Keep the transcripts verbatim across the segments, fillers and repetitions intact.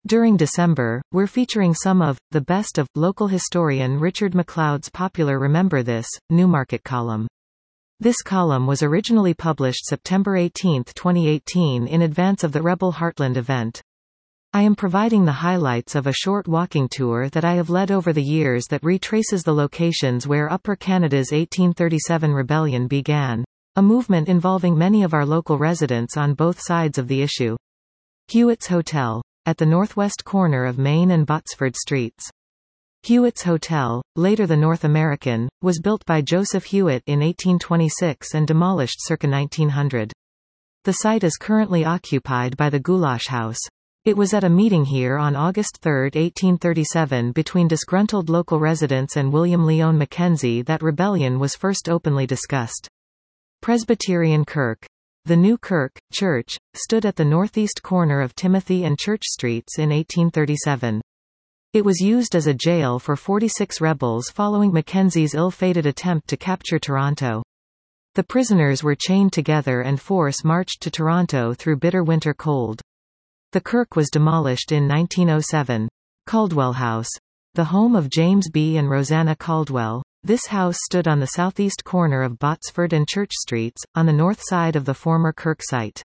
During December, we're featuring some of the best of local historian Richard McLeod's popular Remember This Newmarket column. This column was originally published September eighteenth twenty eighteen in advance of the Rebel Heartland event. I am providing the highlights of a short walking tour that I have led over the years that retraces the locations where Upper Canada's eighteen thirty-seven rebellion began, a movement involving many of our local residents on both sides of the issue. Hewitt's Hotel, at the northwest corner of Main and Botsford Streets. Hewitt's Hotel, later the North American, was built by Joseph Hewitt in eighteen twenty-six and demolished circa nineteen hundred. The site is currently occupied by the Goulash House. It was at a meeting here on August third eighteen thirty-seven between disgruntled local residents and William Lyon Mackenzie that rebellion was first openly discussed. Presbyterian Kirk. The new Kirk, church, stood at the northeast corner of Timothy and Church Streets in eighteen thirty-seven. It was used as a jail for forty-six rebels following Mackenzie's ill-fated attempt to capture Toronto. The prisoners were chained together and force marched to Toronto through bitter winter cold. The Kirk was demolished in nineteen oh seven. Caldwell House. The home of James B. and Rosanna Caldwell, this house stood on the southeast corner of Botsford and Church Streets, on the north side of the former Kirk site.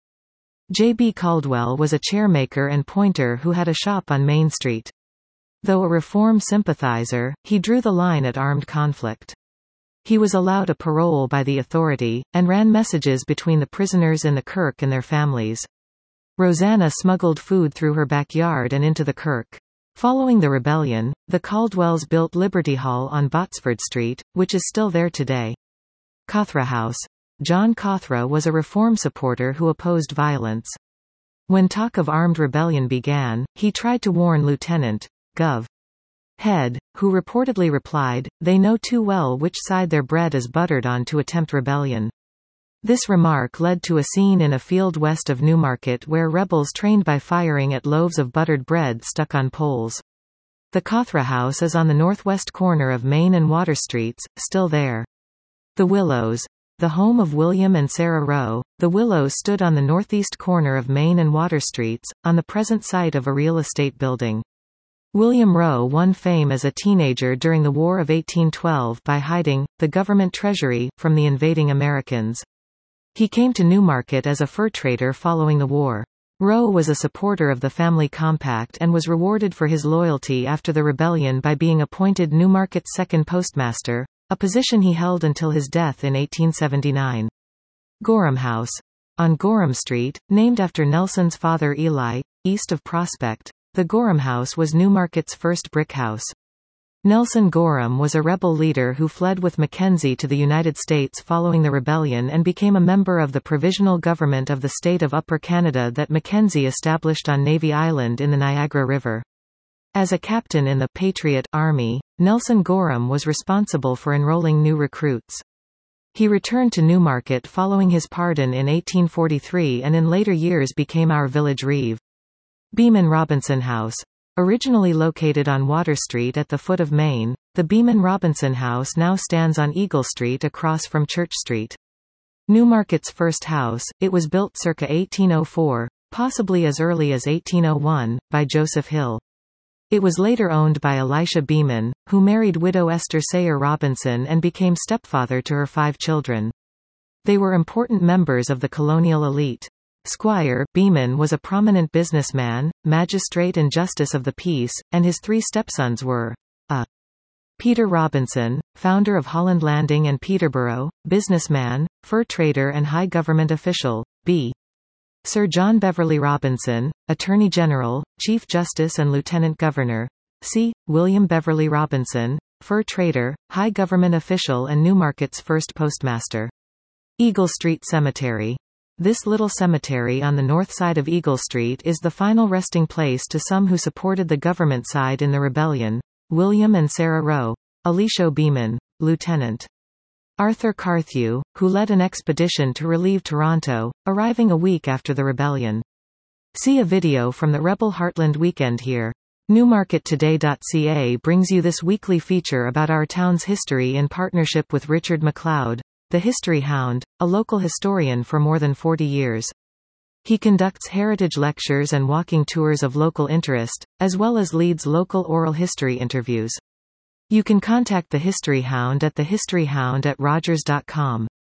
J B Caldwell was a chairmaker and pointer who had a shop on Main Street. Though a Reform sympathizer, he drew the line at armed conflict. He was allowed a parole by the authority, and ran messages between the prisoners in the Kirk and their families. Rosanna smuggled food through her backyard and into the Kirk. Following the rebellion, the Caldwells built Liberty Hall on Botsford Street, which is still there today. Cawthra House. John Cawthra was a Reform supporter who opposed violence. When talk of armed rebellion began, he tried to warn Lieutenant Gov. Head, who reportedly replied, "They know too well which side their bread is buttered on to attempt rebellion." This remark led to a scene in a field west of Newmarket where rebels trained by firing at loaves of buttered bread stuck on poles. The Cawthra House is on the northwest corner of Main and Water Streets, still there. The Willows. The home of William and Sarah Rowe, the Willows stood on the northeast corner of Main and Water Streets, on the present site of a real estate building. William Rowe won fame as a teenager during the War of eighteen twelve by hiding the government treasury from the invading Americans. He came to Newmarket as a fur trader following the war. Rowe was a supporter of the Family Compact and was rewarded for his loyalty after the rebellion by being appointed Newmarket's second postmaster, a position he held until his death in eighteen seventy-nine. Gorham House. On Gorham Street, named after Nelson's father Eli, east of Prospect, the Gorham House was Newmarket's first brick house. Nelson Gorham was a rebel leader who fled with Mackenzie to the United States following the rebellion and became a member of the provisional government of the state of Upper Canada that Mackenzie established on Navy Island in the Niagara River. As a captain in the Patriot Army, Nelson Gorham was responsible for enrolling new recruits. He returned to Newmarket following his pardon in eighteen forty-three and in later years became our village reeve. Beeman Robinson House. Originally located on Water Street at the foot of Main, the Beeman Robinson House now stands on Eagle Street across from Church Street. Newmarket's first house, it was built circa eighteen oh four, possibly as early as eighteen oh one, by Joseph Hill. It was later owned by Elisha Beeman, who married widow Esther Sayer Robinson and became stepfather to her five children. They were important members of the colonial elite. Squire Beeman was a prominent businessman, magistrate and justice of the peace, and his three stepsons were a. Peter Robinson, founder of Holland Landing and Peterborough, businessman, fur trader and high government official, b. Sir John Beverley Robinson, Attorney General, Chief Justice and Lieutenant Governor, c. William Beverley Robinson, fur trader, high government official and Newmarket's first postmaster. Eagle Street Cemetery. This little cemetery on the north side of Eagle Street is the final resting place to some who supported the government side in the rebellion. William and Sarah Rowe. Elisha Beeman, Lieutenant. Arthur Carthew, who led an expedition to relieve Toronto, arriving a week after the rebellion. See a video from the Rebel Heartland weekend here. Newmarket Today dot C A brings you this weekly feature about our town's history in partnership with Richard McLeod, the History Hound, a local historian for more than forty years. He conducts heritage lectures and walking tours of local interest, as well as leads local oral history interviews. You can contact the History Hound at the history hound at rogers dot com.